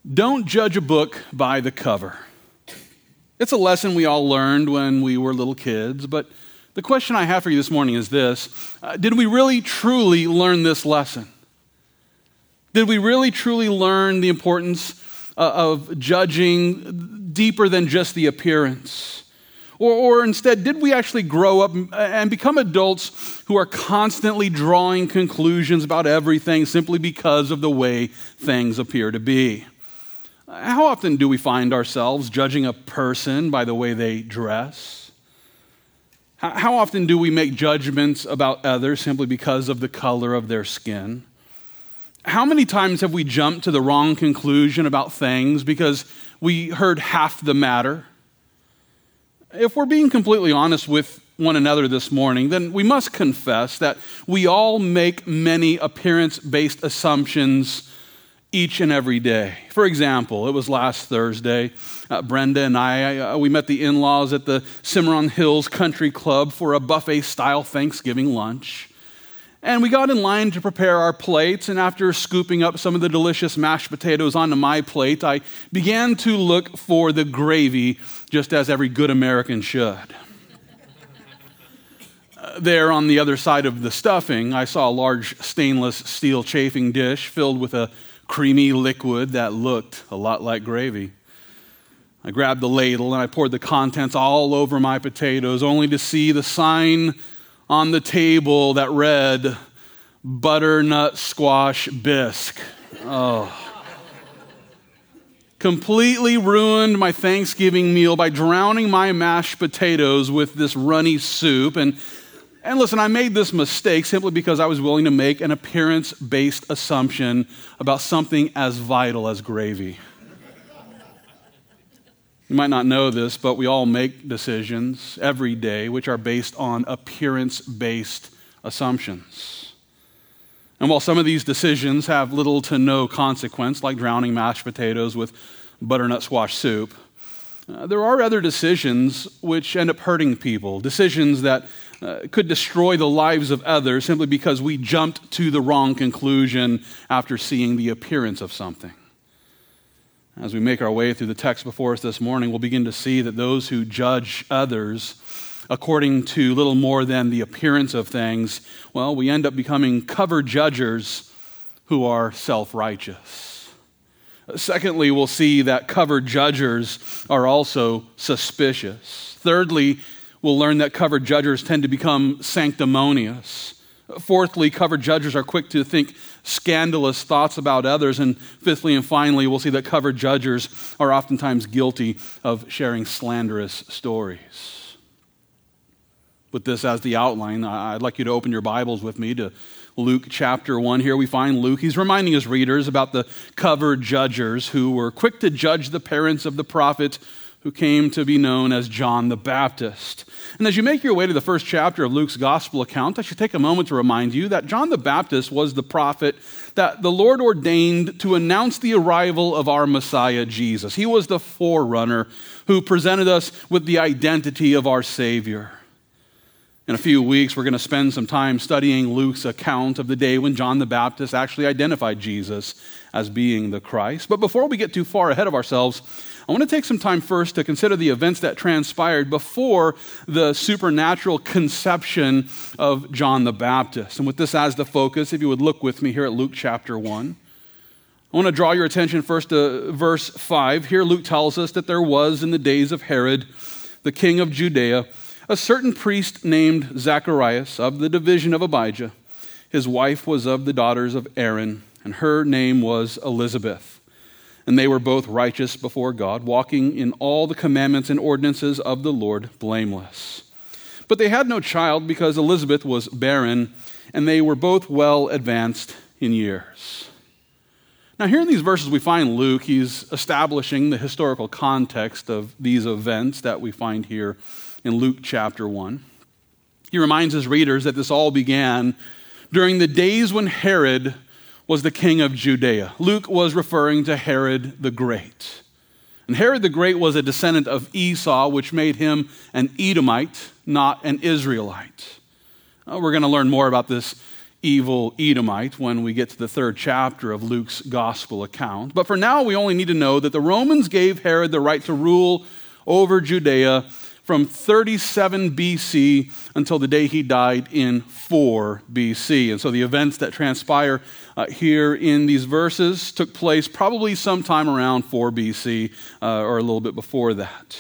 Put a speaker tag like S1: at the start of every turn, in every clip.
S1: Don't judge a book by the cover. It's a lesson we all learned when we were little kids, but the question I have for you this morning is this. Did we really truly learn this lesson? Did we really truly learn the importance of judging deeper than just the appearance? Or instead, did we actually grow up and become adults who are constantly drawing conclusions about everything simply because of the way things appear to be? How often do we find ourselves judging a person by the way they dress? How often do we make judgments about others simply because of the color of their skin? How many times have we jumped to the wrong conclusion about things because we heard half the matter? If we're being completely honest with one another this morning, then we must confess that we all make many appearance-based assumptions each and every day. For example, it was last Thursday, Brenda and I, we met the in-laws at the Cimarron Hills Country Club for a buffet-style Thanksgiving lunch. And we got in line to prepare our plates, and after scooping up some of the delicious mashed potatoes onto my plate, I began to look for the gravy, just as every good American should. There on the other side of the stuffing, I saw a large stainless steel chafing dish filled with a creamy liquid that looked a lot like gravy. I grabbed the ladle and I poured the contents all over my potatoes, only to see the sign on the table that read, butternut squash bisque. Oh. Completely ruined my Thanksgiving meal by drowning my mashed potatoes with this runny soup. And listen, I made this mistake simply because I was willing to make an appearance-based assumption about something as vital as gravy. You might not know this, but we all make decisions every day which are based on appearance-based assumptions. And while some of these decisions have little to no consequence, like drowning mashed potatoes with butternut squash soup, there are other decisions which end up hurting people, decisions that could destroy the lives of others simply because we jumped to the wrong conclusion after seeing the appearance of something. As we make our way through the text before us this morning, we'll begin to see that those who judge others according to little more than the appearance of things, well, we end up becoming cover judgers who are self-righteous. Secondly, we'll see that cover judgers are also suspicious. Thirdly, we'll learn that cover judgers tend to become sanctimonious. Fourthly, cover judgers are quick to think scandalous thoughts about others. And fifthly and finally, we'll see that cover judgers are oftentimes guilty of sharing slanderous stories. With this as the outline, I'd like you to open your Bibles with me to Luke chapter 1. Here we find Luke. He's reminding his readers about the cover judgers who were quick to judge the parents of the prophet who came to be known as John the Baptist. And as you make your way to the first chapter of Luke's gospel account, I should take a moment to remind you that John the Baptist was the prophet that the Lord ordained to announce the arrival of our Messiah, Jesus. He was the forerunner who presented us with the identity of our Savior. In a few weeks, we're going to spend some time studying Luke's account of the day when John the Baptist actually identified Jesus as being the Christ. But before we get too far ahead of ourselves, I want to take some time first to consider the events that transpired before the supernatural conception of John the Baptist. And with this as the focus, if you would look with me here at Luke chapter 1. I want to draw your attention first to verse 5. Here Luke tells us that there was in the days of Herod, the king of Judea, a certain priest named Zacharias of the division of Abijah. His wife was of the daughters of Aaron, and her name was Elizabeth. And they were both righteous before God, walking in all the commandments and ordinances of the Lord blameless. But they had no child because Elizabeth was barren, and they were both well advanced in years. Now here in these verses we find Luke, he's establishing the historical context of these events that we find here in Luke chapter 1. He reminds his readers that this all began during the days when Herod was the king of Judea. Luke was referring to Herod the Great. And Herod the Great was a descendant of Esau, which made him an Edomite, not an Israelite. We're going to learn more about this evil Edomite when we get to the 3rd chapter of Luke's gospel account. But for now, we only need to know that the Romans gave Herod the right to rule over Judea from 37 BC until the day he died in 4 BC. And so the events that transpire here in these verses took place probably sometime around 4 BC or a little bit before that.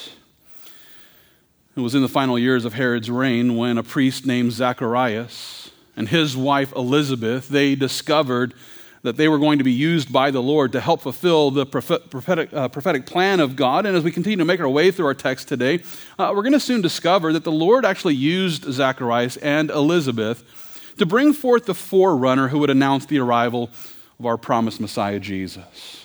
S1: It was in the final years of Herod's reign when a priest named Zacharias and his wife Elizabeth, they discovered that they were going to be used by the Lord to help fulfill the prophetic plan of God. And as we continue to make our way through our text today, we're going to soon discover that the Lord actually used Zacharias and Elizabeth to bring forth the forerunner who would announce the arrival of our promised Messiah, Jesus.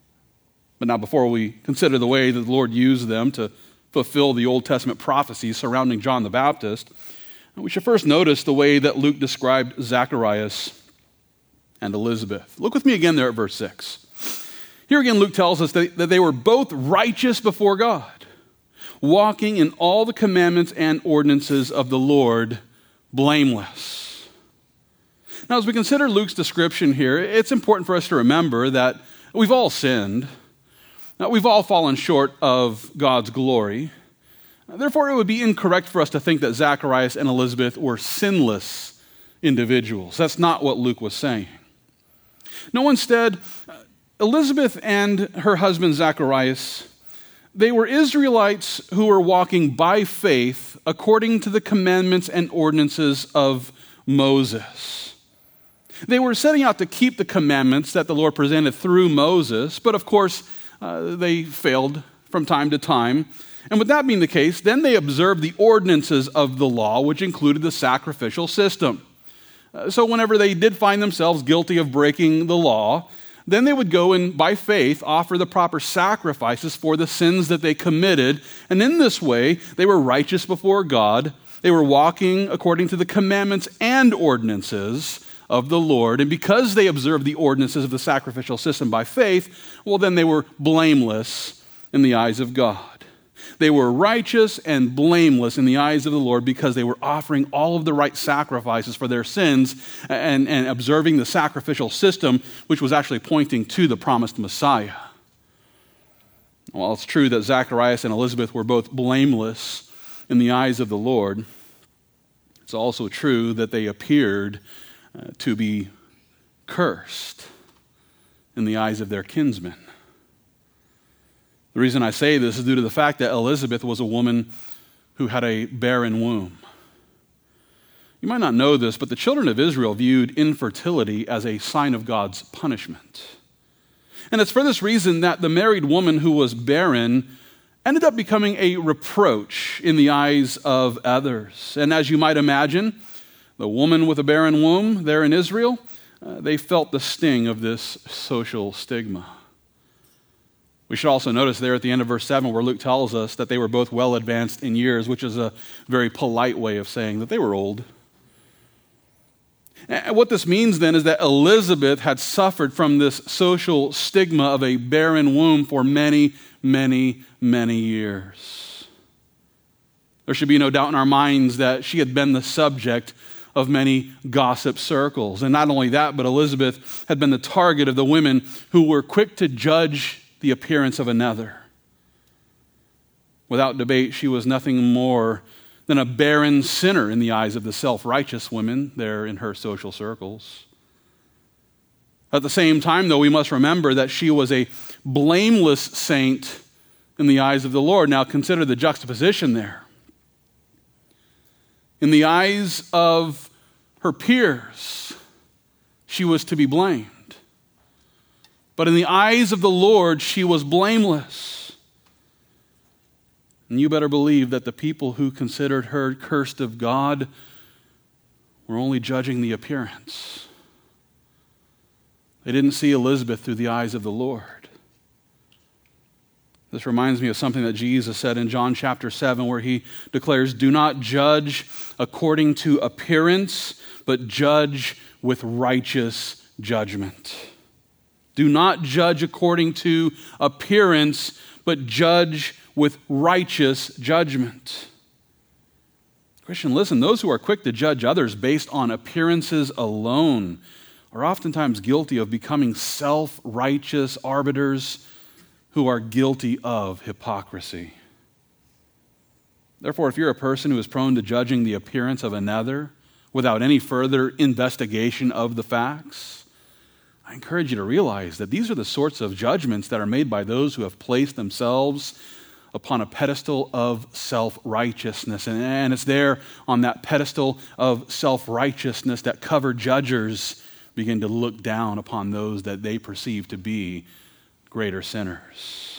S1: But now, before we consider the way that the Lord used them to fulfill the Old Testament prophecies surrounding John the Baptist, we should first notice the way that Luke described Zacharias and Elizabeth. Look with me again there at verse 6. Here again, Luke tells us that they were both righteous before God, walking in all the commandments and ordinances of the Lord, blameless. Now, as we consider Luke's description here, it's important for us to remember that we've all sinned. Now, we've all fallen short of God's glory. Therefore, it would be incorrect for us to think that Zacharias and Elizabeth were sinless individuals. That's not what Luke was saying. No, instead, Elizabeth and her husband Zacharias, they were Israelites who were walking by faith according to the commandments and ordinances of Moses. They were setting out to keep the commandments that the Lord presented through Moses, but of course, they failed from time to time. And with that being the case, then they observed the ordinances of the law, which included the sacrificial system. So whenever they did find themselves guilty of breaking the law, then they would go and, by faith, offer the proper sacrifices for the sins that they committed. And in this way, they were righteous before God. They were walking according to the commandments and ordinances of the Lord. And because they observed the ordinances of the sacrificial system by faith, well, then they were blameless in the eyes of God. They were righteous and blameless in the eyes of the Lord because they were offering all of the right sacrifices for their sins and observing the sacrificial system, which was actually pointing to the promised Messiah. While it's true that Zacharias and Elizabeth were both blameless in the eyes of the Lord, it's also true that they appeared to be cursed in the eyes of their kinsmen. The reason I say this is due to the fact that Elizabeth was a woman who had a barren womb. You might not know this, but the children of Israel viewed infertility as a sign of God's punishment. And it's for this reason that the married woman who was barren ended up becoming a reproach in the eyes of others. And as you might imagine, the woman with a barren womb there in Israel, they felt the sting of this social stigma. We should also notice there at the end of verse 7 where Luke tells us that they were both well advanced in years, which is a very polite way of saying that they were old. And what this means then is that Elizabeth had suffered from this social stigma of a barren womb for many, many, many years. There should be no doubt in our minds that she had been the subject of many gossip circles. And not only that, but Elizabeth had been the target of the women who were quick to judge the appearance of another. Without debate, she was nothing more than a barren sinner in the eyes of the self-righteous women there in her social circles. At the same time, though, we must remember that she was a blameless saint in the eyes of the Lord. Now consider the juxtaposition there. In the eyes of her peers, she was to be blamed. But in the eyes of the Lord, she was blameless. And you better believe that the people who considered her cursed of God were only judging the appearance. They didn't see Elizabeth through the eyes of the Lord. This reminds me of something that Jesus said in John chapter 7 where he declares, "Do not judge according to appearance, but judge with righteous judgment." Do not judge according to appearance, but judge with righteous judgment. Christian, listen, those who are quick to judge others based on appearances alone are oftentimes guilty of becoming self-righteous arbiters who are guilty of hypocrisy. Therefore, if you're a person who is prone to judging the appearance of another without any further investigation of the facts, I encourage you to realize that these are the sorts of judgments that are made by those who have placed themselves upon a pedestal of self-righteousness. And it's there on that pedestal of self-righteousness that covered judgers begin to look down upon those that they perceive to be greater sinners.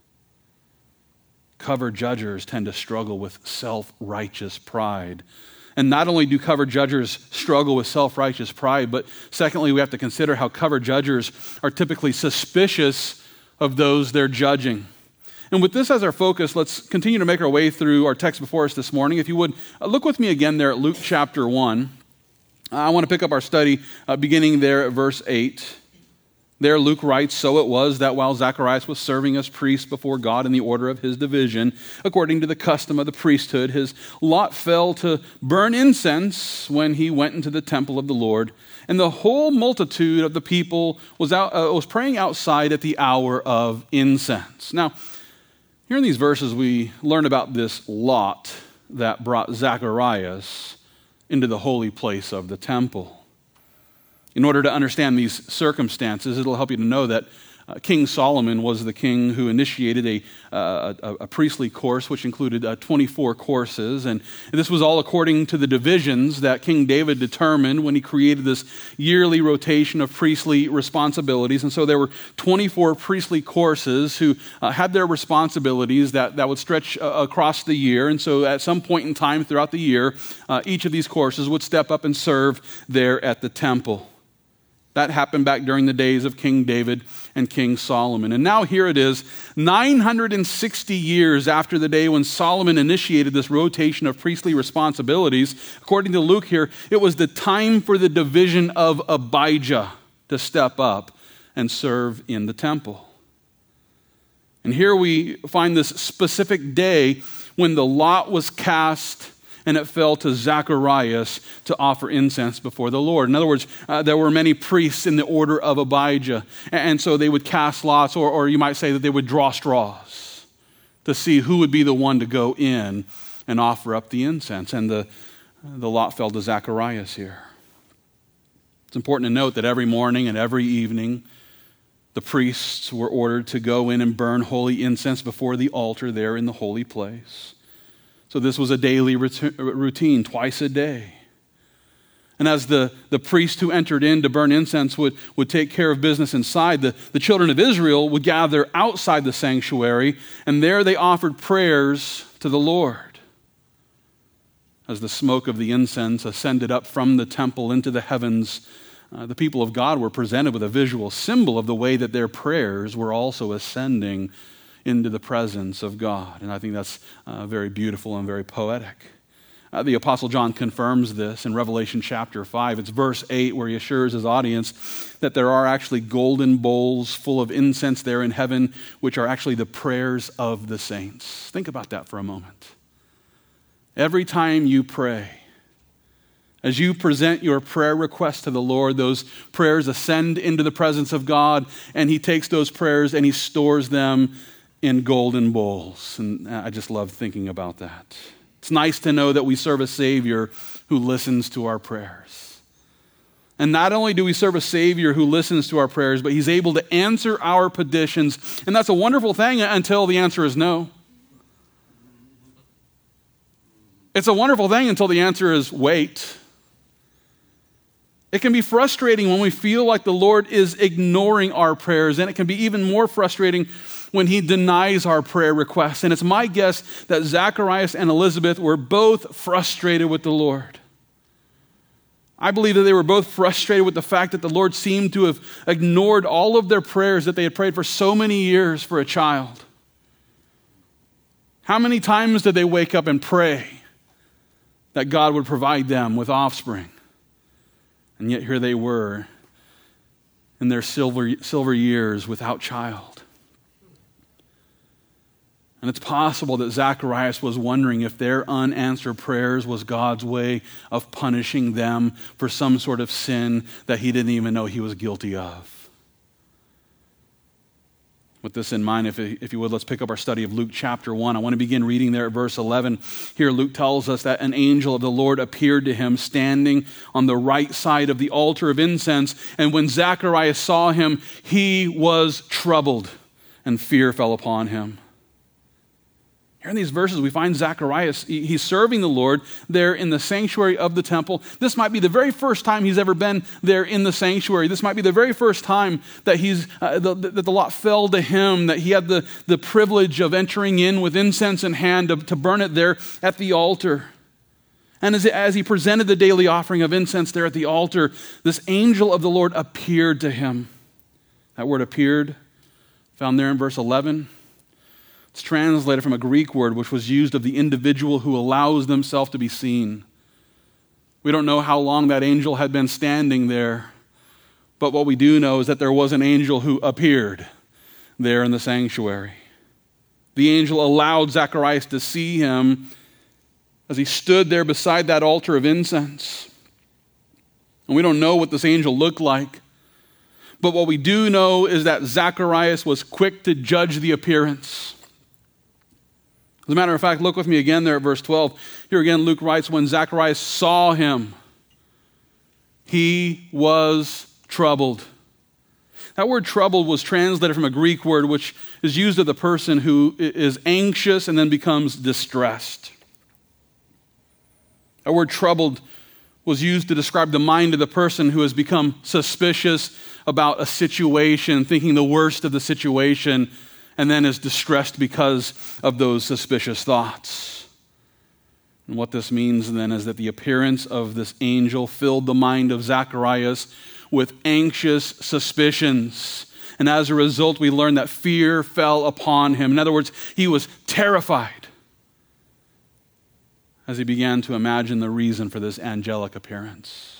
S1: Covered judgers tend to struggle with self-righteous pride. And not only do covered judgers struggle with self-righteous pride, but secondly, we have to consider how covered judgers are typically suspicious of those they're judging. And with this as our focus, let's continue to make our way through our text before us this morning. If you would, look with me again there at Luke chapter 1. I want to pick up our study beginning there at verse 8. There Luke writes, "So it was that while Zacharias was serving as priest before God in the order of his division, according to the custom of the priesthood, his lot fell to burn incense when he went into the temple of the Lord. And the whole multitude of the people was praying outside at the hour of incense." Now, here in these verses, we learn about this lot that brought Zacharias into the holy place of the temple. In order to understand these circumstances, it'll help you to know that King Solomon was the king who initiated a priestly course, which included 24 courses. And this was all according to the divisions that King David determined when he created this yearly rotation of priestly responsibilities. And so there were 24 priestly courses who had their responsibilities that would stretch across the year. And so at some point in time throughout the year, each of these courses would step up and serve there at the temple. That happened back during the days of King David and King Solomon. And now here it is, 960 years after the day when Solomon initiated this rotation of priestly responsibilities. According to Luke here, it was the time for the division of Abijah to step up and serve in the temple. And here we find this specific day when the lot was cast and it fell to Zacharias to offer incense before the Lord. In other words, there were many priests in the order of Abijah, and so they would cast lots, or you might say that they would draw straws to see who would be the one to go in and offer up the incense. And the lot fell to Zacharias here. It's important to note that every morning and every evening, the priests were ordered to go in and burn holy incense before the altar there in the holy place. So this was a daily routine, twice a day. And as the priest who entered in to burn incense would take care of business inside, the children of Israel would gather outside the sanctuary, and there they offered prayers to the Lord. As the smoke of the incense ascended up from the temple into the heavens, the people of God were presented with a visual symbol of the way that their prayers were also ascending into the presence of God. And I think that's very beautiful and very poetic. The Apostle John confirms this in Revelation chapter 5. It's verse 8 where he assures his audience that there are actually golden bowls full of incense there in heaven, which are actually the prayers of the saints. Think about that for a moment. Every time you pray, as you present your prayer requests to the Lord, those prayers ascend into the presence of God, and he takes those prayers and he stores them in golden bowls. And I just love thinking about that. It's nice to know that we serve a Savior who listens to our prayers. And not only do we serve a Savior who listens to our prayers, but he's able to answer our petitions. And that's a wonderful thing until the answer is no. It's a wonderful thing until the answer is wait. It can be frustrating when we feel like the Lord is ignoring our prayers, and it can be even more frustrating when he denies our prayer requests. And it's my guess that Zacharias and Elizabeth were both frustrated with the Lord. I believe that they were both frustrated with the fact that the Lord seemed to have ignored all of their prayers that they had prayed for so many years for a child. How many times did they wake up and pray that God would provide them with offspring? And yet here they were in their silver years without child. And it's possible that Zacharias was wondering if their unanswered prayers was God's way of punishing them for some sort of sin that he didn't even know he was guilty of. With this in mind, if you would, let's pick up our study of Luke chapter 1. I want to begin reading there at verse 11. Here Luke tells us that an angel of the Lord appeared to him standing on the right side of the altar of incense. And when Zacharias saw him, he was troubled, and fear fell upon him. Here in these verses, we find Zacharias, he's serving the Lord there in the sanctuary of the temple. This might be the very first time he's ever been there in the sanctuary. This might be the very first time that that the lot fell to him, that he had the privilege of entering in with incense in hand to burn it there at the altar. And as he presented the daily offering of incense there at the altar, this angel of the Lord appeared to him. That word appeared, found there in verse 11. It's translated from a Greek word which was used of the individual who allows themselves to be seen. We don't know how long that angel had been standing there, but what we do know is that there was an angel who appeared there in the sanctuary. The angel allowed Zacharias to see him as he stood there beside that altar of incense. And we don't know what this angel looked like, but what we do know is that Zacharias was quick to judge the appearance. As a matter of fact, look with me again there at verse 12. Here again, Luke writes, when Zacharias saw him, he was troubled. That word troubled was translated from a Greek word which is used of the person who is anxious and then becomes distressed. That word troubled was used to describe the mind of the person who has become suspicious about a situation, thinking the worst of the situation, and then is distressed because of those suspicious thoughts. And what this means then is that the appearance of this angel filled the mind of Zacharias with anxious suspicions. And as a result, we learn that fear fell upon him. In other words, he was terrified as he began to imagine the reason for this angelic appearance.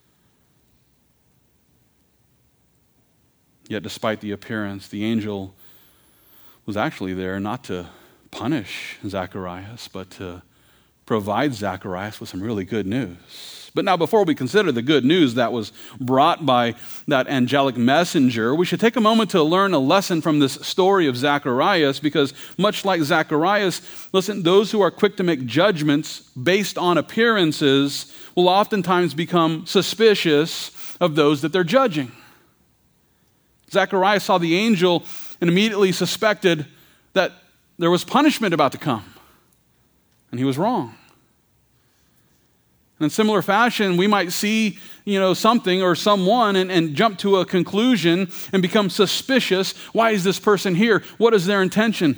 S1: Yet despite the appearance, the angel was actually there not to punish Zacharias, but to provide Zacharias with some really good news. But now, before we consider the good news that was brought by that angelic messenger, we should take a moment to learn a lesson from this story of Zacharias, because much like Zacharias, listen, those who are quick to make judgments based on appearances will oftentimes become suspicious of those that they're judging. Zacharias saw the angel and immediately suspected that there was punishment about to come. And he was wrong. And in similar fashion, we might see, something or someone and jump to a conclusion and become suspicious. Why is this person here? What is their intention?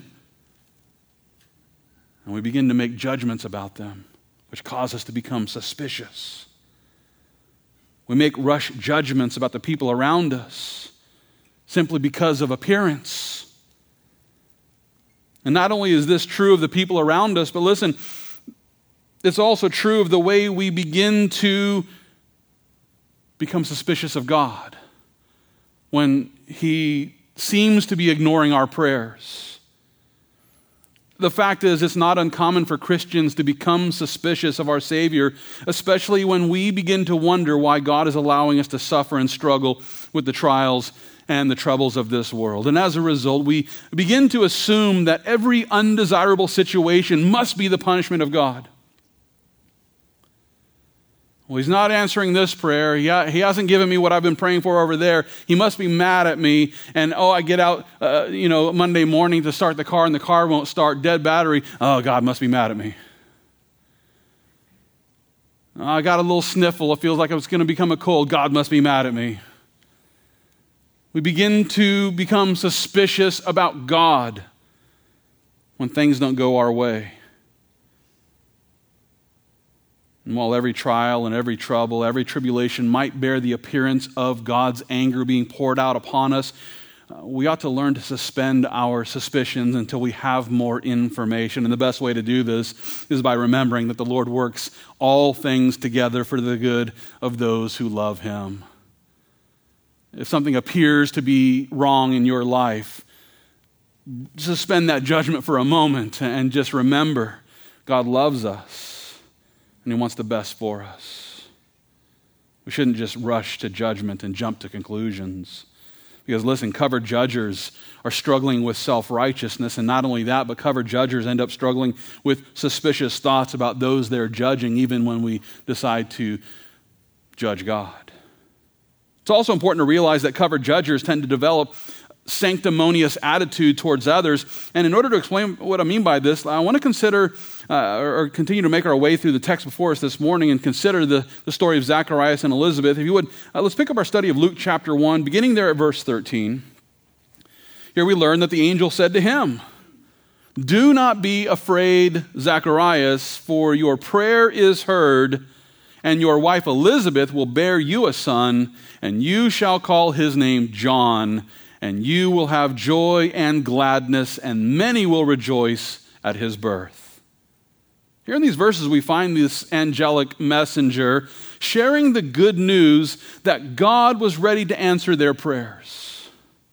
S1: And we begin to make judgments about them, which cause us to become suspicious. We make rush judgments about the people around us simply because of appearance. And not only is this true of the people around us, but listen, it's also true of the way we begin to become suspicious of God when He seems to be ignoring our prayers. The fact is, it's not uncommon for Christians to become suspicious of our Savior, especially when we begin to wonder why God is allowing us to suffer and struggle with the trials and the troubles of this world. And as a result, we begin to assume that every undesirable situation must be the punishment of God. Well, He's not answering this prayer. He hasn't given me what I've been praying for over there. He must be mad at me. And I get out, Monday morning to start the car, and the car won't start. Dead battery. Oh, God must be mad at me. I got a little sniffle. It feels like it's going to become a cold. God must be mad at me. We begin to become suspicious about God when things don't go our way. And while every trial and every trouble, every tribulation might bear the appearance of God's anger being poured out upon us, we ought to learn to suspend our suspicions until we have more information. And the best way to do this is by remembering that the Lord works all things together for the good of those who love Him. If something appears to be wrong in your life, suspend that judgment for a moment and just remember God loves us and He wants the best for us. We shouldn't just rush to judgment and jump to conclusions. Because listen, covered judgers are struggling with self-righteousness, and not only that, but covered judgers end up struggling with suspicious thoughts about those they're judging, even when we decide to judge God. It's also important to realize that covered judgers tend to develop sanctimonious attitude towards others. And in order to explain what I mean by this, I want to consider or continue to make our way through the text before us this morning and consider the story of Zacharias and Elizabeth. If you would, let's pick up our study of Luke chapter 1, beginning there at verse 13. Here we learn that the angel said to him, "Do not be afraid, Zacharias, for your prayer is heard, and your wife Elizabeth will bear you a son, and you shall call his name John. And you will have joy and gladness, and many will rejoice at his birth." Here in these verses, we find this angelic messenger sharing the good news that God was ready to answer their prayers.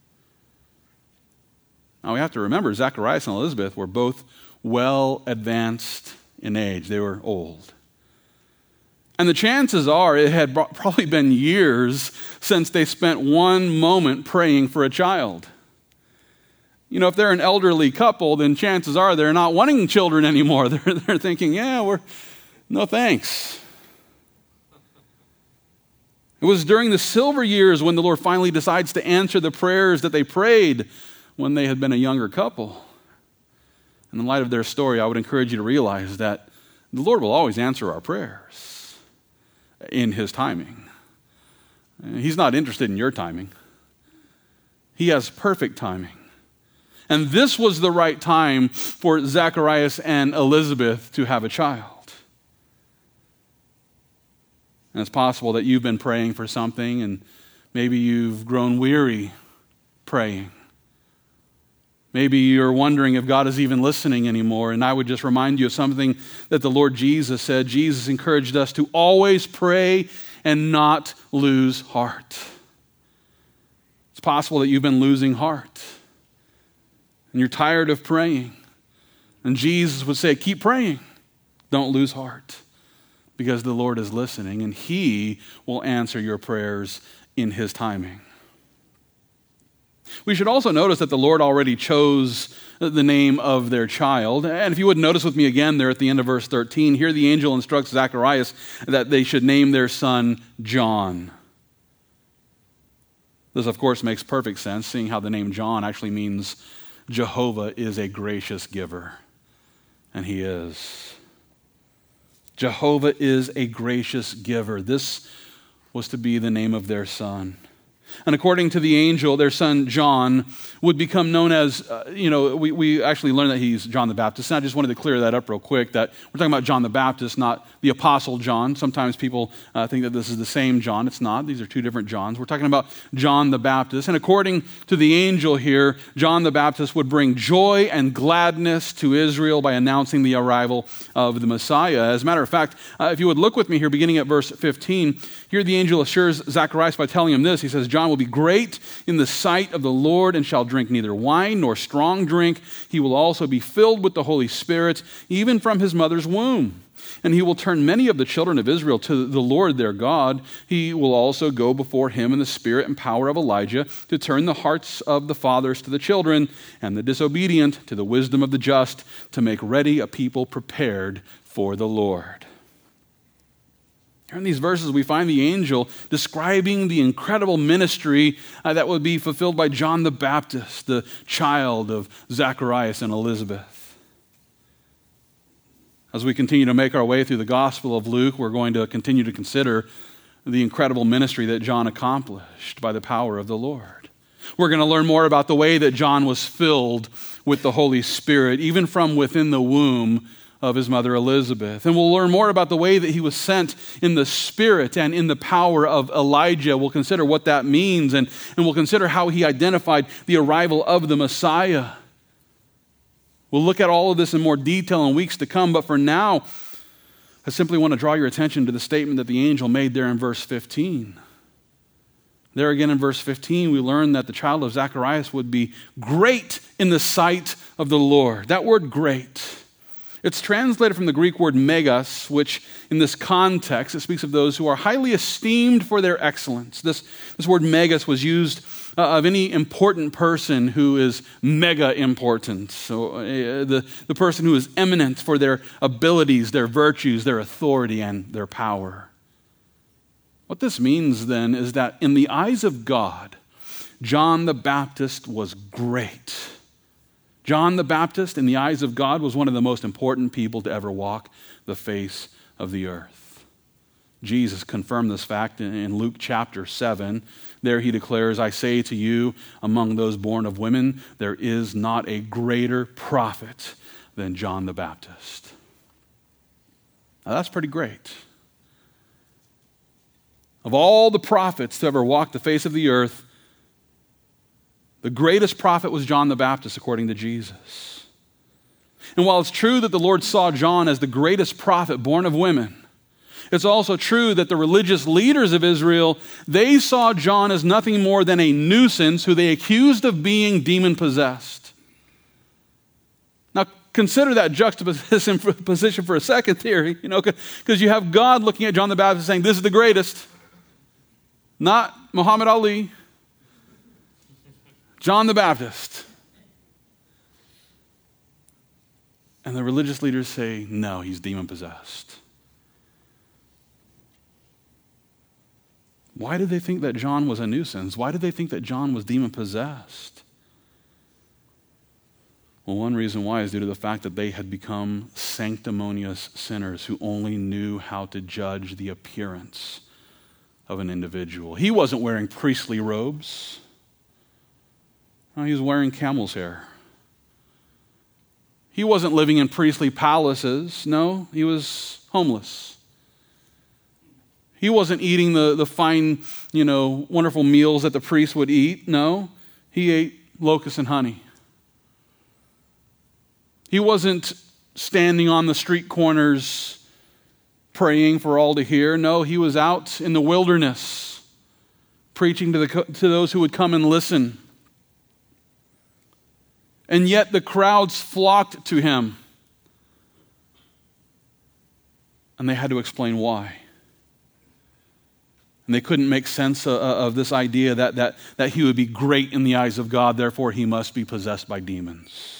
S1: Now we have to remember, Zacharias and Elizabeth were both well advanced in age. They were old. And the chances are it had probably been years since they spent one moment praying for a child. You know, if they're an elderly couple, then chances are they're not wanting children anymore. They're thinking, no thanks. It was during the silver years when the Lord finally decides to answer the prayers that they prayed when they had been a younger couple. And in light of their story, I would encourage you to realize that the Lord will always answer our prayers in His timing. He's not interested in your timing. He has perfect timing. And this was the right time for Zacharias and Elizabeth to have a child. And it's possible that you've been praying for something and maybe you've grown weary praying. Maybe you're wondering if God is even listening anymore. And I would just remind you of something that the Lord Jesus said. Jesus encouraged us to always pray and not lose heart. It's possible that you've been losing heart and you're tired of praying. And Jesus would say, keep praying. Don't lose heart, because the Lord is listening and He will answer your prayers in His timing. We should also notice that the Lord already chose the name of their child. And if you would notice with me again there at the end of verse 13, here the angel instructs Zacharias that they should name their son John. This, of course, makes perfect sense, seeing how the name John actually means Jehovah is a gracious giver. And He is. Jehovah is a gracious giver. This was to be the name of their son. And according to the angel, their son John would become known as, we actually learned that he's John the Baptist. And I just wanted to clear that up real quick, that we're talking about John the Baptist, not the Apostle John. Sometimes people think that this is the same John. It's not. These are two different Johns. We're talking about John the Baptist. And according to the angel here, John the Baptist would bring joy and gladness to Israel by announcing the arrival of the Messiah. As a matter of fact, if you would look with me here, beginning at verse 15, here the angel assures Zacharias by telling him this. He says, John will be great in the sight of the Lord and shall drink neither wine nor strong drink. He will also be filled with the Holy Spirit, even from his mother's womb. And he will turn many of the children of Israel to the Lord their God. He will also go before him in the spirit and power of Elijah to turn the hearts of the fathers to the children and the disobedient to the wisdom of the just, to make ready a people prepared for the Lord. In these verses, we find the angel describing the incredible ministry that would be fulfilled by John the Baptist, the child of Zacharias and Elizabeth. As we continue to make our way through the Gospel of Luke, we're going to continue to consider the incredible ministry that John accomplished by the power of the Lord. We're going to learn more about the way that John was filled with the Holy Spirit, even from within the womb of his mother Elizabeth. And we'll learn more about the way that he was sent in the spirit and in the power of Elijah. We'll consider what that means, and we'll consider how he identified the arrival of the Messiah. We'll look at all of this in more detail in weeks to come, but for now, I simply want to draw your attention to the statement that the angel made there in verse 15. There again in verse 15, we learn that the child of Zacharias would be great in the sight of the Lord. That word great, it's translated from the Greek word megas, which in this context, it speaks of those who are highly esteemed for their excellence. This word megas was used of any important person who is mega important. So the person who is eminent for their abilities, their virtues, their authority, and their power. What this means then is that in the eyes of God, John the Baptist was great. John the Baptist, in the eyes of God, was one of the most important people to ever walk the face of the earth. Jesus confirmed this fact in Luke chapter 7. There he declares, I say to you, among those born of women, there is not a greater prophet than John the Baptist. Now that's pretty great. Of all the prophets to ever walk the face of the earth, the greatest prophet was John the Baptist, according to Jesus. And while it's true that the Lord saw John as the greatest prophet born of women, it's also true that the religious leaders of Israel, they saw John as nothing more than a nuisance who they accused of being demon-possessed. Now, consider that juxtaposition for a second here, because you have God looking at John the Baptist saying, this is the greatest. Not Muhammad Ali, John the Baptist. And the religious leaders say, no, he's demon-possessed. Why did they think that John was a nuisance? Why did they think that John was demon-possessed? Well, one reason why is due to the fact that they had become sanctimonious sinners who only knew how to judge the appearance of an individual. He wasn't wearing priestly robes. No, he was wearing camel's hair. He wasn't living in priestly palaces. No, he was homeless. He wasn't eating the fine, wonderful meals that the priest would eat. No, he ate locusts and honey. He wasn't standing on the street corners praying for all to hear. No, he was out in the wilderness preaching to those who would come and listen. And yet the crowds flocked to him. And they had to explain why. And they couldn't make sense of this idea that he would be great in the eyes of God, therefore he must be possessed by demons.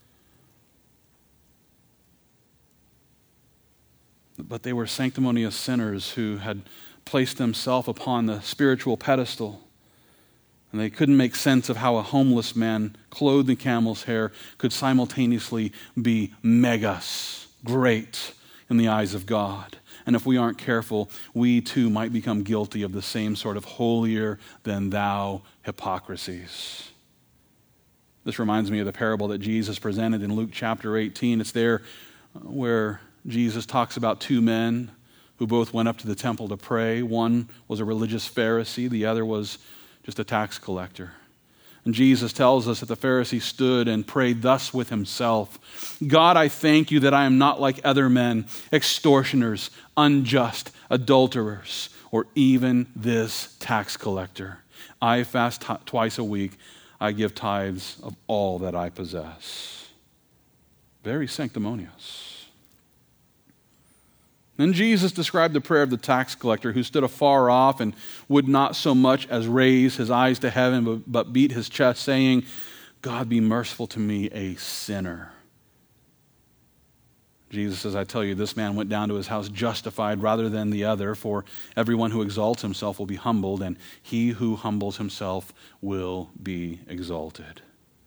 S1: But they were sanctimonious sinners who had placed themselves upon the spiritual pedestal. And they couldn't make sense of how a homeless man clothed in camel's hair could simultaneously be megas, great in the eyes of God. And if we aren't careful, we too might become guilty of the same sort of holier than thou hypocrisies. This reminds me of the parable that Jesus presented in Luke chapter 18. It's there where Jesus talks about two men who both went up to the temple to pray. One was a religious Pharisee, the other was just a tax collector. And Jesus tells us that the Pharisee stood and prayed thus with himself, God, I thank you that I am not like other men, extortioners, unjust, adulterers, or even this tax collector. I fast twice a week. I give tithes of all that I possess. Very sanctimonious. Then Jesus described the prayer of the tax collector who stood afar off and would not so much as raise his eyes to heaven, but beat his chest, saying, God, be merciful to me, a sinner. Jesus says, I tell you, this man went down to his house justified rather than the other, for everyone who exalts himself will be humbled, and he who humbles himself will be exalted.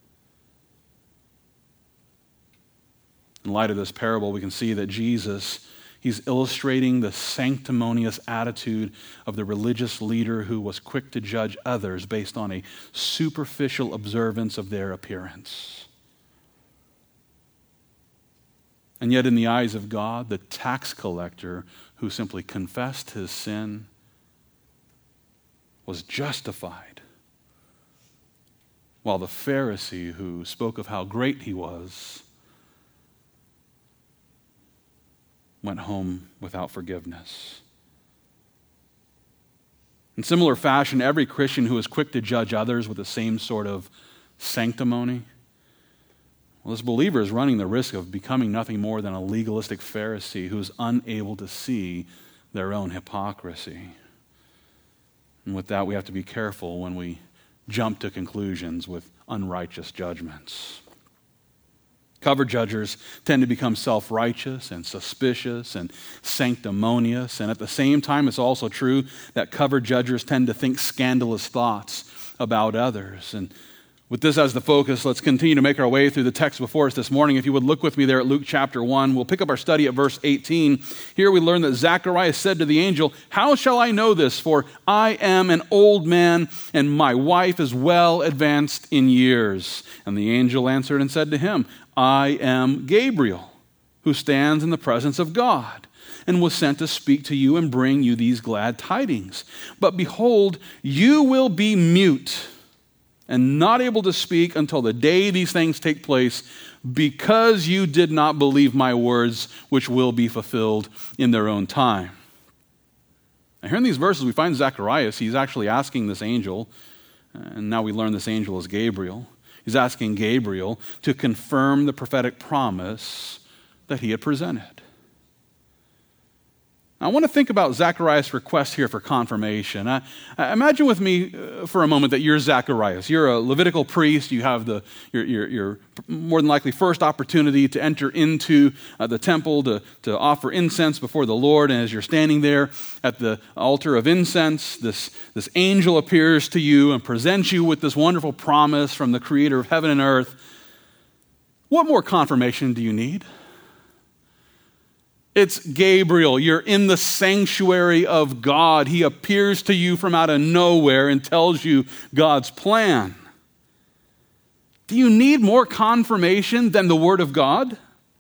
S1: In light of this parable, we can see that Jesus, he's illustrating the sanctimonious attitude of the religious leader who was quick to judge others based on a superficial observance of their appearance. And yet in the eyes of God, the tax collector who simply confessed his sin was justified, while the Pharisee who spoke of how great he was went home without forgiveness. In similar fashion, every Christian who is quick to judge others with the same sort of sanctimony, well, this believer is running the risk of becoming nothing more than a legalistic Pharisee who is unable to see their own hypocrisy. And with that, we have to be careful when we jump to conclusions with unrighteous judgments. Cover judgers tend to become self-righteous and suspicious and sanctimonious. And at the same time, it's also true that cover judgers tend to think scandalous thoughts about others. And with this as the focus, let's continue to make our way through the text before us this morning. If you would look with me there at Luke chapter 1, we'll pick up our study at verse 18. Here we learn that Zacharias said to the angel, "How shall I know this? For I am an old man, and my wife is well advanced in years." And the angel answered and said to him, "I am Gabriel, who stands in the presence of God, and was sent to speak to you and bring you these glad tidings. But behold, you will be mute and not able to speak until the day these things take place, because you did not believe my words, which will be fulfilled in their own time." Now, here in these verses, we find Zacharias. He's actually asking this angel, and now we learn this angel is Gabriel. He's asking Gabriel to confirm the prophetic promise that he had presented. I want to think about Zacharias' request here for confirmation. Imagine with me for a moment that you're Zacharias. You're a Levitical priest. You have your more than likely first opportunity to enter into the temple to offer incense before the Lord. And as you're standing there at the altar of incense, this angel appears to you and presents you with this wonderful promise from the Creator of heaven and earth. What more confirmation do you need? It's Gabriel. You're in the sanctuary of God. He appears to you from out of nowhere and tells you God's plan. Do you need more confirmation than the Word of God?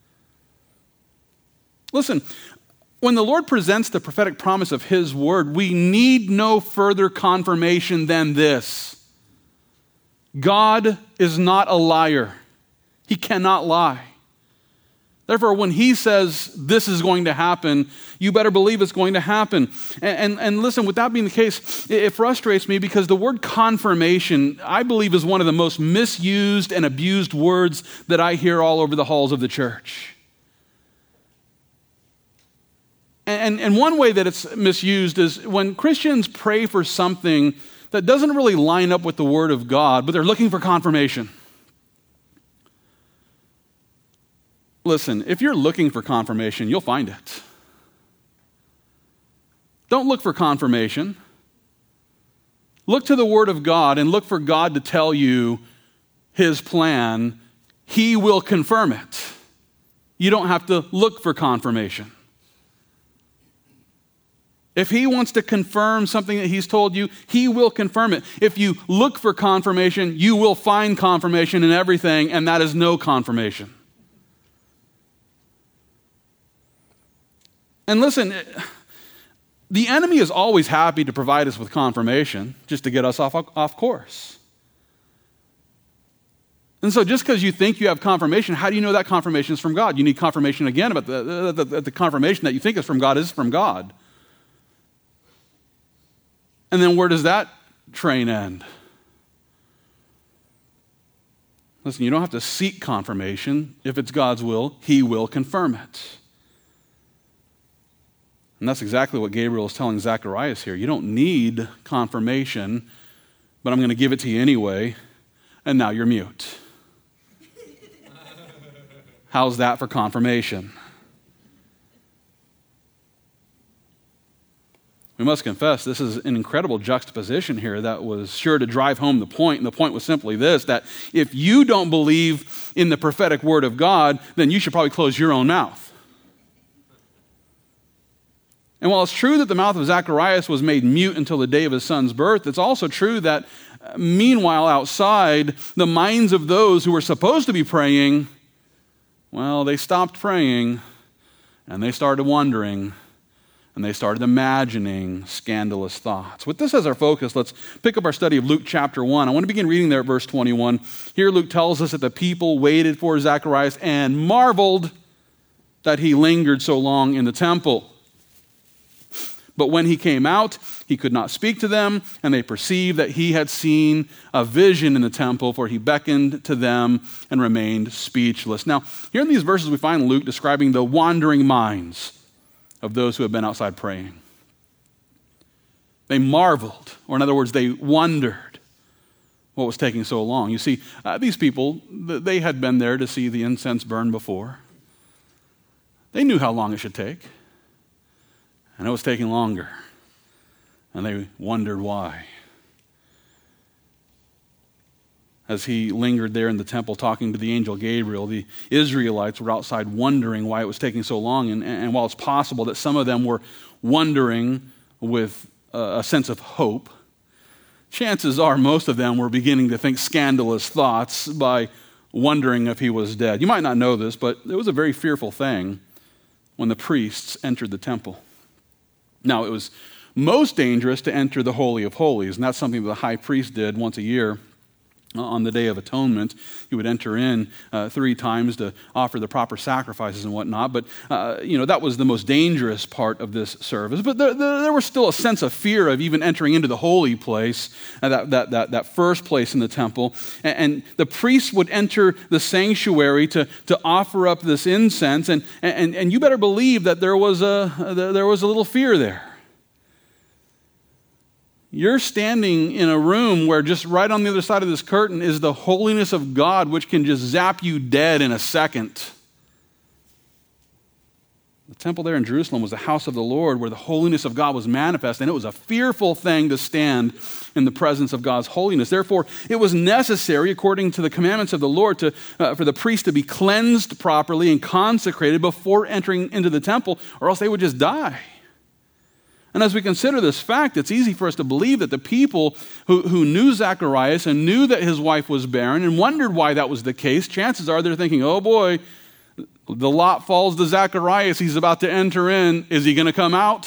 S1: Listen, when the Lord presents the prophetic promise of His Word, we need no further confirmation than this. God is not a liar. He cannot lie. Therefore, when He says this is going to happen, you better believe it's going to happen. And listen, with that being the case, it frustrates me because the word confirmation, I believe, is one of the most misused and abused words that I hear all over the halls of the church. And one way that it's misused is when Christians pray for something that doesn't really line up with the Word of God, but they're looking for confirmation. Listen, if you're looking for confirmation, you'll find it. Don't look for confirmation. Look to the Word of God and look for God to tell you His plan. He will confirm it. You don't have to look for confirmation. If He wants to confirm something that He's told you, He will confirm it. If you look for confirmation, you will find confirmation in everything, and that is no confirmation. And listen, the enemy is always happy to provide us with confirmation just to get us off course. And so just because you think you have confirmation, how do you know that confirmation is from God? You need confirmation again about the confirmation that you think is from God is from God. And then where does that train end? Listen, you don't have to seek confirmation. If it's God's will, He will confirm it. And that's exactly what Gabriel is telling Zacharias here. You don't need confirmation, but I'm going to give it to you anyway, and now you're mute. How's that for confirmation? We must confess, this is an incredible juxtaposition here that was sure to drive home the point. And the point was simply this, that if you don't believe in the prophetic word of God, then you should probably close your own mouth. And while it's true that the mouth of Zacharias was made mute until the day of his son's birth, it's also true that meanwhile outside, the minds of those who were supposed to be praying, well, they stopped praying and they started wondering and they started imagining scandalous thoughts. With this as our focus, let's pick up our study of Luke chapter 1. I want to begin reading there at verse 21. Here Luke tells us that the people waited for Zacharias and marveled that he lingered so long in the temple. But when he came out, he could not speak to them, and they perceived that he had seen a vision in the temple, for he beckoned to them and remained speechless. Now, here in these verses, we find Luke describing the wandering minds of those who have been outside praying. They marveled, or in other words, they wondered what was taking so long. You see, these people, they had been there to see the incense burn before. They knew how long it should take. And it was taking longer. And they wondered why. As he lingered there in the temple talking to the angel Gabriel, the Israelites were outside wondering why it was taking so long. And while it's possible that some of them were wondering with a sense of hope, chances are most of them were beginning to think scandalous thoughts by wondering if he was dead. You might not know this, but it was a very fearful thing when the priests entered the temple. Now, it was most dangerous to enter the Holy of Holies, and that's something that the high priest did once a year on the Day of Atonement. He would enter in 3 times to offer the proper sacrifices and whatnot, but that was the most dangerous part of this service. But there was still a sense of fear of even entering into the holy place, that first place in the temple, and the priests would enter the sanctuary to offer up this incense, and you better believe that there was a little fear there. You're standing in a room where just right on the other side of this curtain is the holiness of God, which can just zap you dead in a second. The temple there in Jerusalem was the house of the Lord where the holiness of God was manifest, and it was a fearful thing to stand in the presence of God's holiness. Therefore, it was necessary, according to the commandments of the Lord, for the priest to be cleansed properly and consecrated before entering into the temple, or else they would just die. And as we consider this fact, it's easy for us to believe that the people who knew Zacharias and knew that his wife was barren and wondered why that was the case, chances are they're thinking, oh boy, the lot falls to Zacharias. He's about to enter in. Is he going to come out?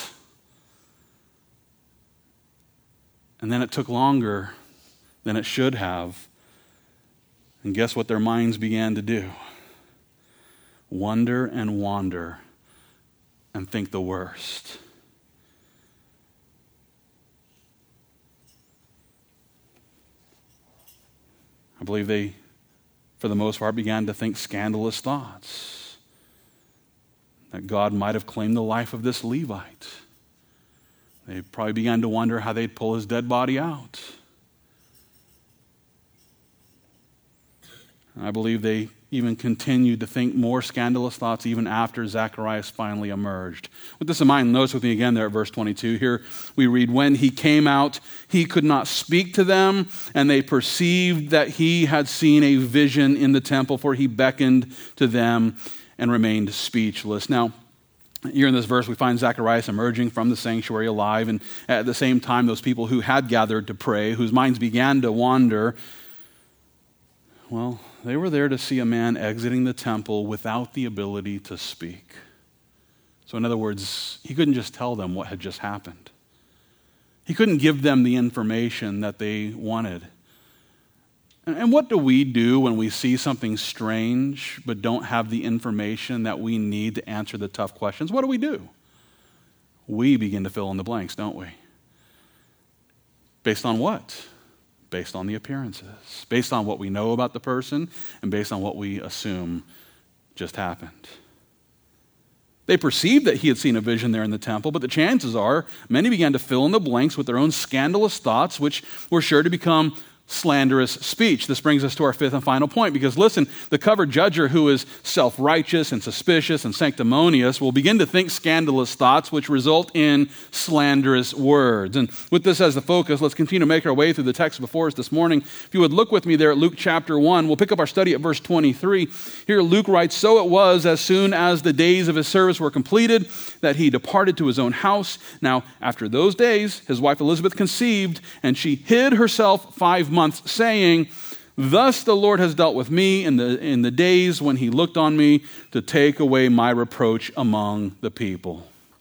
S1: And then it took longer than it should have. And guess what their minds began to do? Wonder and wander and think the worst. I believe they, for the most part, began to think scandalous thoughts. That God might have claimed the life of this Levite. They probably began to wonder how they'd pull his dead body out. I believe they even continued to think more scandalous thoughts even after Zacharias finally emerged. With this in mind, notice with me again there at verse 22. Here we read, when he came out, he could not speak to them, and they perceived that he had seen a vision in the temple, for he beckoned to them and remained speechless. Now, here in this verse, we find Zacharias emerging from the sanctuary alive, and at the same time, those people who had gathered to pray, whose minds began to wander, well, they were there to see a man exiting the temple without the ability to speak. So in other words, he couldn't just tell them what had just happened. He couldn't give them the information that they wanted. And what do we do when we see something strange but don't have the information that we need to answer the tough questions? What do? We begin to fill in the blanks, don't we? Based on what? Based on the appearances, based on what we know about the person, and based on what we assume just happened. They perceived that he had seen a vision there in the temple, but the chances are many began to fill in the blanks with their own scandalous thoughts, which were sure to become slanderous speech. This brings us to our fifth and final point, because listen, the covered judger who is self-righteous and suspicious and sanctimonious will begin to think scandalous thoughts which result in slanderous words. And with this as the focus, let's continue to make our way through the text before us this morning. If you would look with me there at Luke chapter 1, we'll pick up our study at verse 23. Here Luke writes, so it was as soon as the days of his service were completed that he departed to his own house. Now, after those days, his wife Elizabeth conceived, and she hid herself 5 months, saying, thus the Lord has dealt with me in the days when he looked on me to take away my reproach among the people.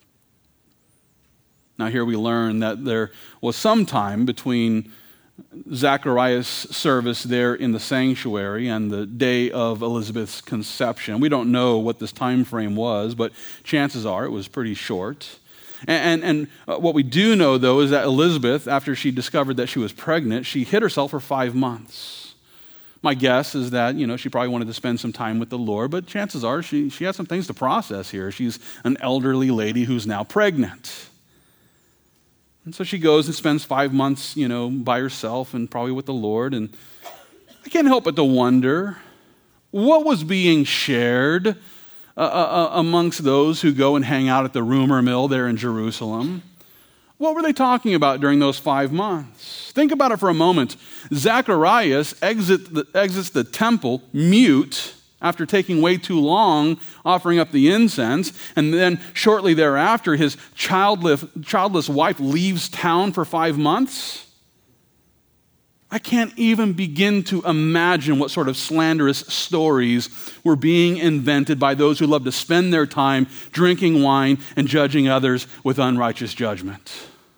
S1: Now here we learn that there was some time between Zacharias' service there in the sanctuary and the day of Elizabeth's conception. We don't know what this time frame was, but chances are it was pretty short. And what we do know, though, is that Elizabeth, after she discovered that she was pregnant, she hid herself for 5 months. My guess is that, she probably wanted to spend some time with the Lord, but chances are she had some things to process here. She's an elderly lady who's now pregnant. And so she goes and spends 5 months, by herself and probably with the Lord. And I can't help but to wonder, what was being shared amongst those who go and hang out at the rumor mill there in Jerusalem? What were they talking about during those 5 months? Think about it for a moment. Zacharias exits the temple mute after taking way too long offering up the incense, and then shortly thereafter his childless wife leaves town for 5 months. I can't even begin to imagine what sort of slanderous stories were being invented by those who love to spend their time drinking wine and judging others with unrighteous judgment.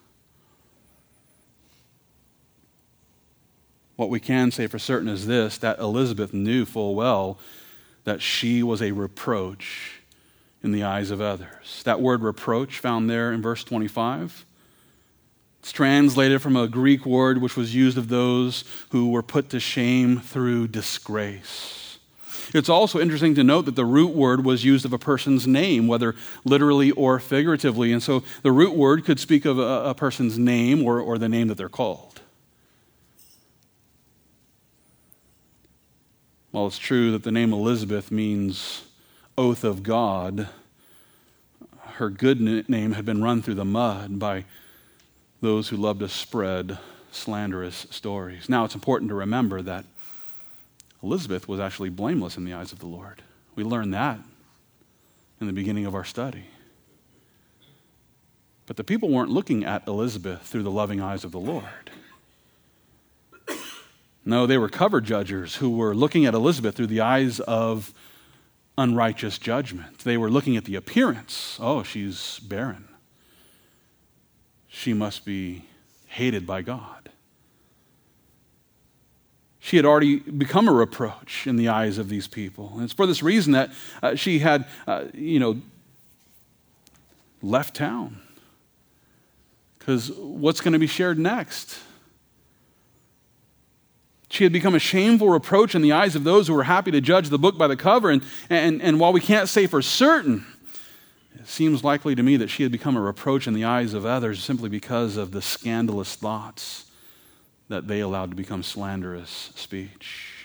S1: What we can say for certain is this, that Elizabeth knew full well that she was a reproach in the eyes of others. That word reproach found there in verse 25. It's translated from a Greek word which was used of those who were put to shame through disgrace. It's also interesting to note that the root word was used of a person's name, whether literally or figuratively. And so the root word could speak of a person's name or the name that they're called. While it's true that the name Elizabeth means oath of God, her good name had been run through the mud by those who love to spread slanderous stories. Now, it's important to remember that Elizabeth was actually blameless in the eyes of the Lord. We learned that in the beginning of our study. But the people weren't looking at Elizabeth through the loving eyes of the Lord. No, they were cover judgers who were looking at Elizabeth through the eyes of unrighteous judgment. They were looking at the appearance. Oh, she's barren. She must be hated by God. She had already become a reproach in the eyes of these people. And it's for this reason that she had, left town. Because what's going to be shared next? She had become a shameful reproach in the eyes of those who were happy to judge the book by the cover. And while we can't say for certain, it seems likely to me that she had become a reproach in the eyes of others simply because of the scandalous thoughts that they allowed to become slanderous speech.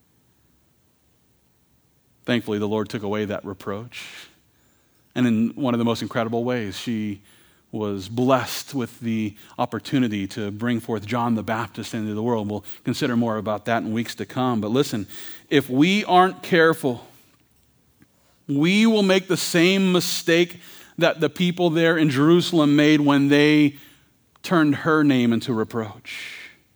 S1: Thankfully, the Lord took away that reproach. And in one of the most incredible ways, she was blessed with the opportunity to bring forth John the Baptist into the world. We'll consider more about that in weeks to come. But listen, if we aren't careful, we will make the same mistake that the people there in Jerusalem made when they turned her name into reproach.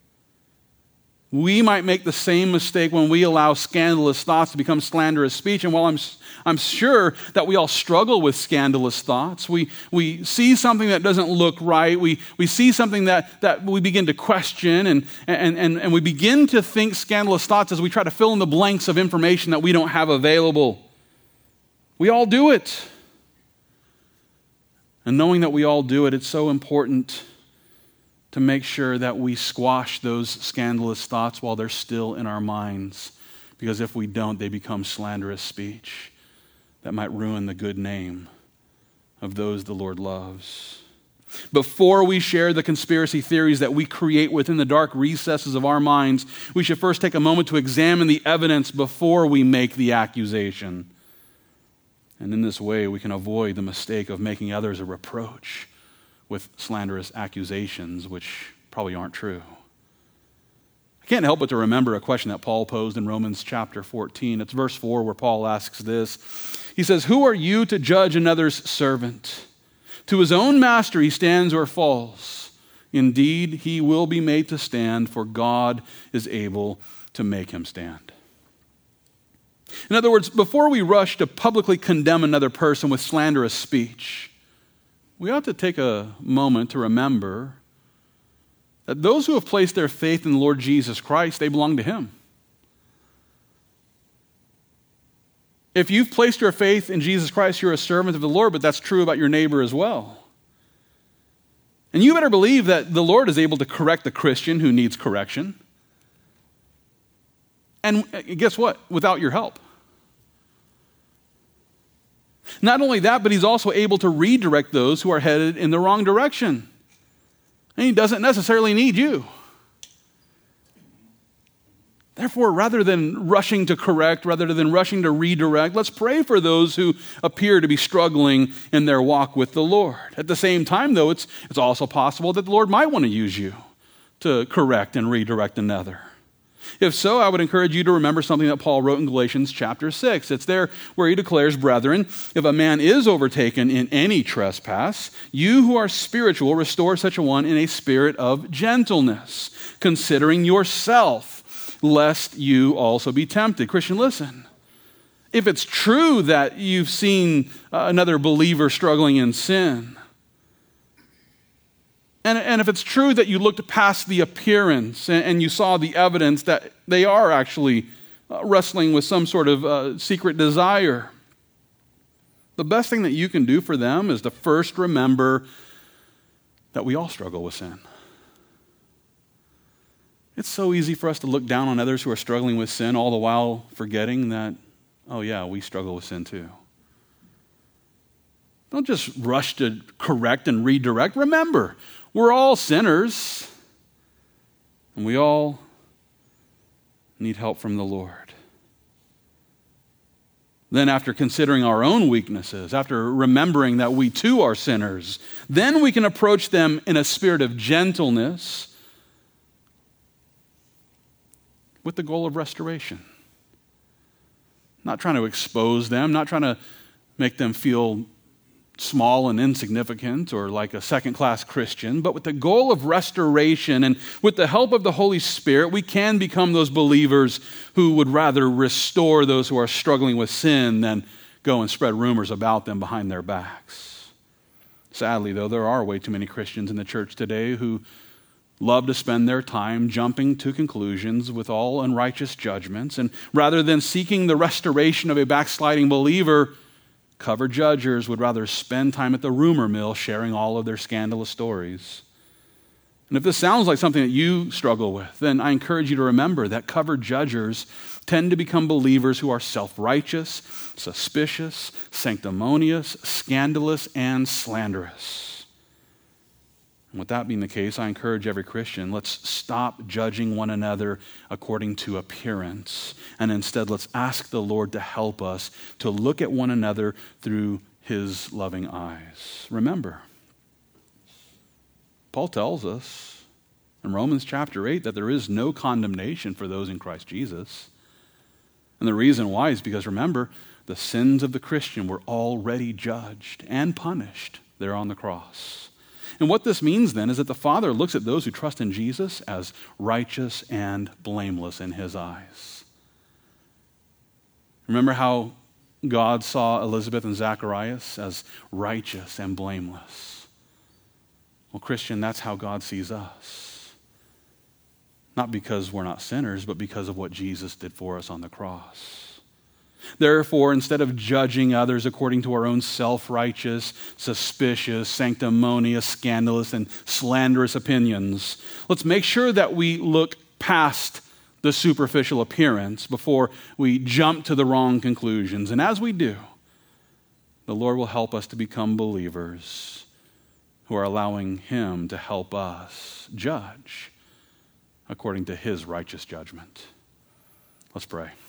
S1: We might make the same mistake when we allow scandalous thoughts to become slanderous speech. And while I'm sure that we all struggle with scandalous thoughts, we see something that doesn't look right, we see something that we begin to question, and we begin to think scandalous thoughts as we try to fill in the blanks of information that we don't have available. We all do it. And knowing that we all do it, it's so important to make sure that we squash those scandalous thoughts while they're still in our minds. Because if we don't, they become slanderous speech that might ruin the good name of those the Lord loves. Before we share the conspiracy theories that we create within the dark recesses of our minds, we should first take a moment to examine the evidence before we make the accusation. And in this way, we can avoid the mistake of making others a reproach with slanderous accusations, which probably aren't true. I can't help but to remember a question that Paul posed in Romans chapter 14. It's verse 4 where Paul asks this. He says, "Who are you to judge another's servant? To his own master he stands or falls. Indeed, he will be made to stand, for God is able to make him stand." In other words, before we rush to publicly condemn another person with slanderous speech, we ought to take a moment to remember that those who have placed their faith in the Lord Jesus Christ, they belong to him. If you've placed your faith in Jesus Christ, you're a servant of the Lord, but that's true about your neighbor as well. And you better believe that the Lord is able to correct the Christian who needs correction. And guess what? Without your help. Not only that, but he's also able to redirect those who are headed in the wrong direction. And he doesn't necessarily need you. Therefore, rather than rushing to correct, rather than rushing to redirect, let's pray for those who appear to be struggling in their walk with the Lord. At the same time, though, it's also possible that the Lord might want to use you to correct and redirect another. If so, I would encourage you to remember something that Paul wrote in Galatians chapter 6. It's there where he declares, "Brethren, if a man is overtaken in any trespass, you who are spiritual restore such a one in a spirit of gentleness, considering yourself, lest you also be tempted." Christian, listen. If it's true that you've seen another believer struggling in sin, and if it's true that you looked past the appearance and you saw the evidence that they are actually wrestling with some sort of secret desire, the best thing that you can do for them is to first remember that we all struggle with sin. It's so easy for us to look down on others who are struggling with sin, all the while forgetting that, oh yeah, we struggle with sin too. Don't just rush to correct and redirect. Remember, we're all sinners, and we all need help from the Lord. Then after considering our own weaknesses, after remembering that we too are sinners, then we can approach them in a spirit of gentleness with the goal of restoration. Not trying to expose them, not trying to make them feel small and insignificant or like a second-class Christian, but with the goal of restoration. And with the help of the Holy Spirit, we can become those believers who would rather restore those who are struggling with sin than go and spread rumors about them behind their backs. Sadly, though, there are way too many Christians in the church today who love to spend their time jumping to conclusions with all unrighteous judgments, and rather than seeking the restoration of a backsliding believer, cover judgers would rather spend time at the rumor mill sharing all of their scandalous stories. And if this sounds like something that you struggle with, then I encourage you to remember that cover judgers tend to become believers who are self-righteous, suspicious, sanctimonious, scandalous, and slanderous. And with that being the case, I encourage every Christian, let's stop judging one another according to appearance, and instead let's ask the Lord to help us to look at one another through his loving eyes. Remember, Paul tells us in Romans chapter 8 that there is no condemnation for those in Christ Jesus. And the reason why is because, remember, the sins of the Christian were already judged and punished there on the cross. And what this means then is that the Father looks at those who trust in Jesus as righteous and blameless in his eyes. Remember how God saw Elizabeth and Zacharias as righteous and blameless? Well, Christian, that's how God sees us. Not because we're not sinners, but because of what Jesus did for us on the cross. Therefore, instead of judging others according to our own self-righteous, suspicious, sanctimonious, scandalous, and slanderous opinions, let's make sure that we look past the superficial appearance before we jump to the wrong conclusions. And as we do, the Lord will help us to become believers who are allowing him to help us judge according to his righteous judgment. Let's pray.